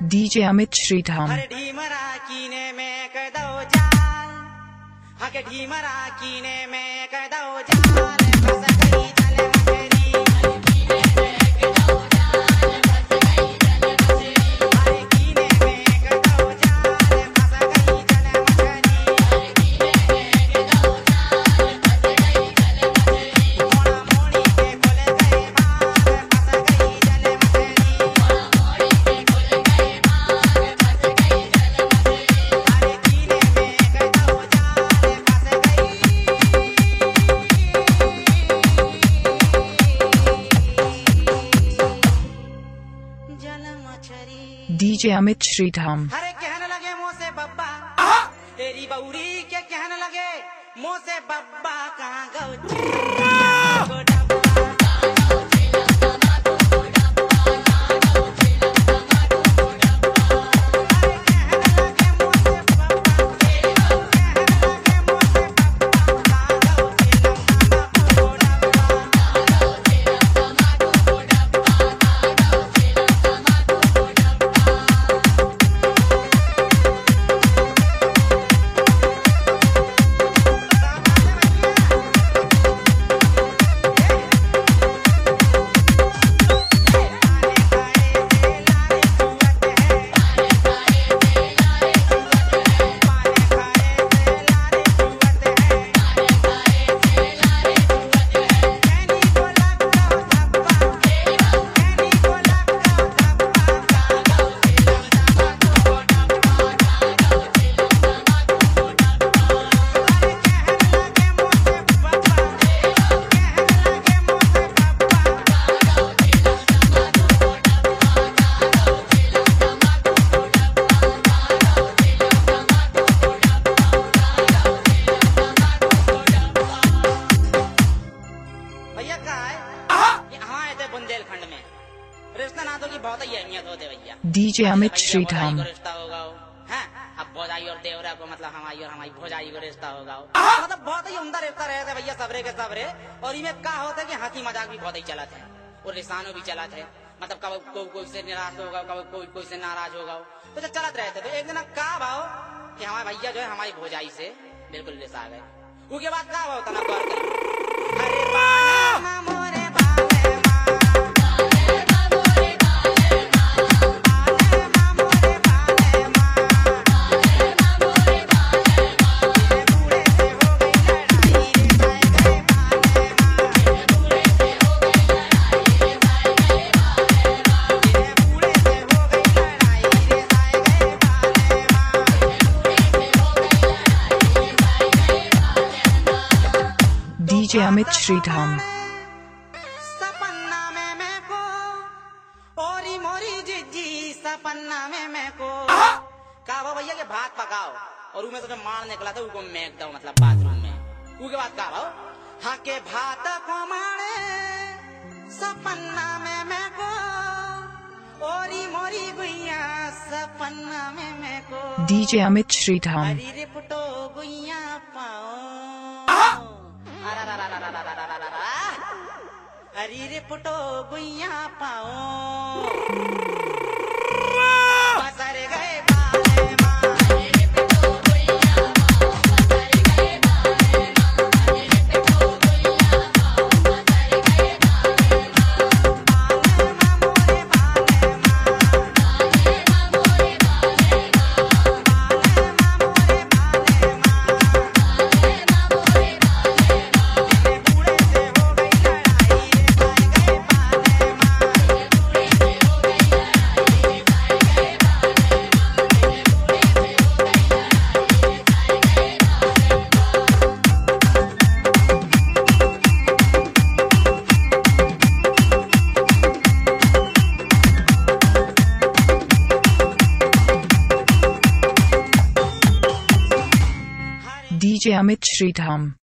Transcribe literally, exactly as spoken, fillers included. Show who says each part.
Speaker 1: DJ Amit श्रीधाम।
Speaker 2: हर ढीमरा कीने में कदो जाल, हके ढीमरा कीने में कदो जाल, बस गई चले मछरी। हर कीने में कदो जाल, बस गई चले मछरी। मोड़ा मोड़ी के खुल गए बाल, बस गई चले मछरी।
Speaker 1: डीजे अमित श्रीधाम।
Speaker 2: हरे कहने लगे मुँह से बब्बा, तेरी बउरी के कहने लगे मुँह से बब्बा, कहाँ गौ बुंदेलखंड में रिश्ता नातों की बहुत ही अहमियत होती है भैया।
Speaker 1: डीजे अमित श्रीधाम।
Speaker 2: रिश्ता होगा है, अब भौजाई और देवरा को मतलब हमारी और हमारी भौजाई को रिश्ता होगा, मतलब बहुत ही उम्दा रिश्ता रहता है भैया, सबरे के सबरे। और इनमें क्या होता है कि हंसी मजाक भी बहुत ही चला है और रिश्तानों भी चला है, मतलब कब कोई कोई से निराश होगा, कब कोई कोई से नाराज होगा, तो जब चलत रहते। तो एक दिन का भाव कि हमारे भैया जो है हमारी भौजाई से बिल्कुल रिश्ता आ गए। उसके बाद क्या भाव तना गौर करें, अरे बाला मोरे
Speaker 1: डीजे अमित श्रीधाम।
Speaker 2: सपन्ना में मैं को ओरी मोरी जिज्जी, सपन्ना में मैं को कहा भैया के भात पकाओ और उनमें से जो मार निकला था उसको मेक दो, मतलब बाथरूम में। उसके बाद कहा भाव हाँ के भात को मारे सपन्ना में मैं को ओरी मोरी गुइया, सपन्ना में मैं को।
Speaker 1: डीजे अमित श्रीधाम।
Speaker 2: हरी रे पुटो गुइया पाओ, हरी रे पुटो गुइया पाओ, बसर गए बाले माँ। हरी रे पुटो गुइया पाओ, बसर गए बाले माँ। हरी रे पुटो गुइया पाओ, बसर गए बाले माँ। बाले माँ मोरे बाले माँ, बाले माँ मोरे बाले माँ। बाले माँ मोरे बाले माँ, बाले माँ मोरे बाले माँ। तेरे बूढ़े से हो गई लड़ाई रे, पाए गए बाले माँ। तेरे बूढ़े से हो गई लड़ाई रे, पाए गए बाले माँ। तेरे बूढ़े से हो गई लड़ाई रे, पाए गए बाले माँ।
Speaker 1: डीजे अमित श्रीधाम।